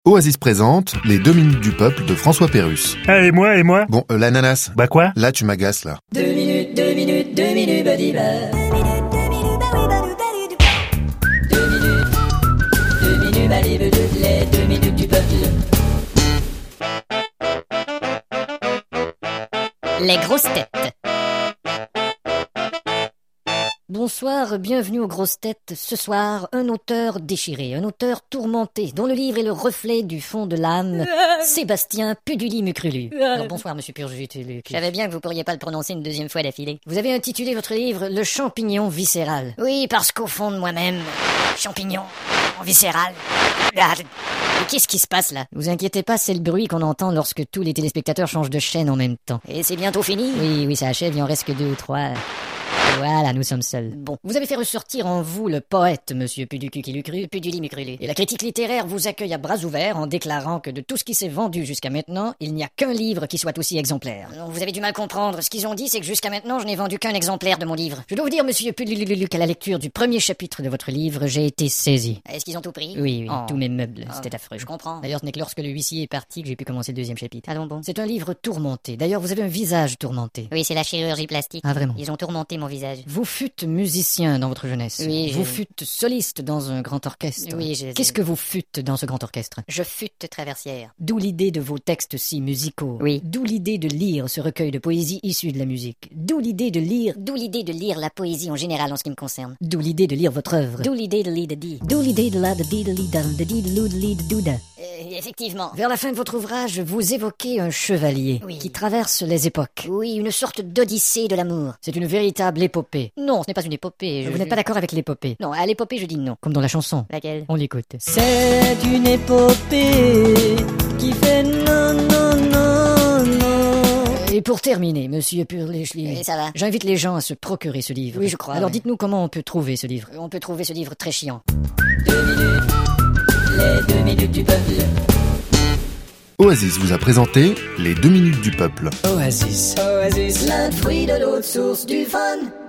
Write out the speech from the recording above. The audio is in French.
Oasis présente les 2 minutes du peuple de François Pérusse. Ah, et moi Bon, l'ananas. Bah quoi? Là, tu m'agaces, là. 2 minutes, badiba. 2 minutes, badiba, les 2 minutes du peuple. Les grosses têtes. Bonsoir, bienvenue aux grosses têtes. Ce soir, un auteur déchiré, un auteur tourmenté, dont le livre est le reflet du fond de l'âme, Sébastien Puduli-Mucrulu. Alors, bonsoir, monsieur Purjutulu. Je savais bien que vous pourriez pas le prononcer une deuxième fois d'affilée. Vous avez intitulé votre livre « Le champignon viscéral ». Oui, parce qu'au fond de moi-même, champignon, viscéral. Mais qu'est-ce qui se passe là? Vous inquiétez pas, c'est le bruit qu'on entend lorsque tous les téléspectateurs changent de chaîne en même temps. Et c'est bientôt fini? Oui, ça achève, il en reste que 2 ou 3... Voilà, nous sommes seuls. Bon, vous avez fait ressortir en vous le poète, monsieur Puduli-Mucrulu. Et la critique littéraire vous accueille à bras ouverts en déclarant que de tout ce qui s'est vendu jusqu'à maintenant, il n'y a qu'un livre qui soit aussi exemplaire. Vous avez du mal comprendre. Ce qu'ils ont dit, c'est que jusqu'à maintenant, je n'ai vendu qu'un exemplaire de mon livre. Je dois vous dire, monsieur Puduli, qu'à la lecture du premier chapitre de votre livre, j'ai été saisi. Est-ce qu'ils ont tout pris? Oui, Oh. tous mes meubles, c'était affreux. Je comprends. D'ailleurs, ce n'est que lorsque le huissier est parti que j'ai pu commencer le 2e chapitre. Ah bon? C'est un livre tourmenté. D'ailleurs, vous avez un visage tourmenté. Oui, c'est la chirurgie plastique. Ah, vraiment? Ils ont tourmenté mon visage. Vous fûtes musicien dans votre jeunesse. Oui, Vous fûtes soliste dans un grand orchestre. Oui, Qu'est-ce que vous fûtes dans ce grand orchestre? Je fûte traversière. D'où l'idée de vos textes si musicaux. Oui. D'où l'idée de lire ce recueil de poésie issu de la musique. D'où l'idée de lire la poésie en général en ce qui me concerne. D'où l'idée de lire votre œuvre. D'où l'idée de lire de dire. D'où l'idée de la de di de li da de di de lou de li de douda. Effectivement. Vers la fin de votre ouvrage, vous évoquez un chevalier Oui. qui traverse les époques. Oui, une sorte d'odyssée de l'amour. C'est une véritable épopée. Non, ce n'est pas une épopée. Vous n'êtes pas d'accord avec l'épopée? Non, à l'épopée, je dis non. Comme dans la chanson. Laquelle? On l'écoute. C'est une épopée qui fait non, non, non, non. Et pour terminer, monsieur Purlichli, Et ça va. j'invite les gens à se procurer ce livre. Oui, je crois, Alors oui. dites-nous comment on peut trouver ce livre. On peut trouver ce livre très chiant. 2 minutes, les 2 minutes du peuple. Oasis vous a présenté les 2 minutes du peuple. Oasis, l'un fruit de l'autre source du fun.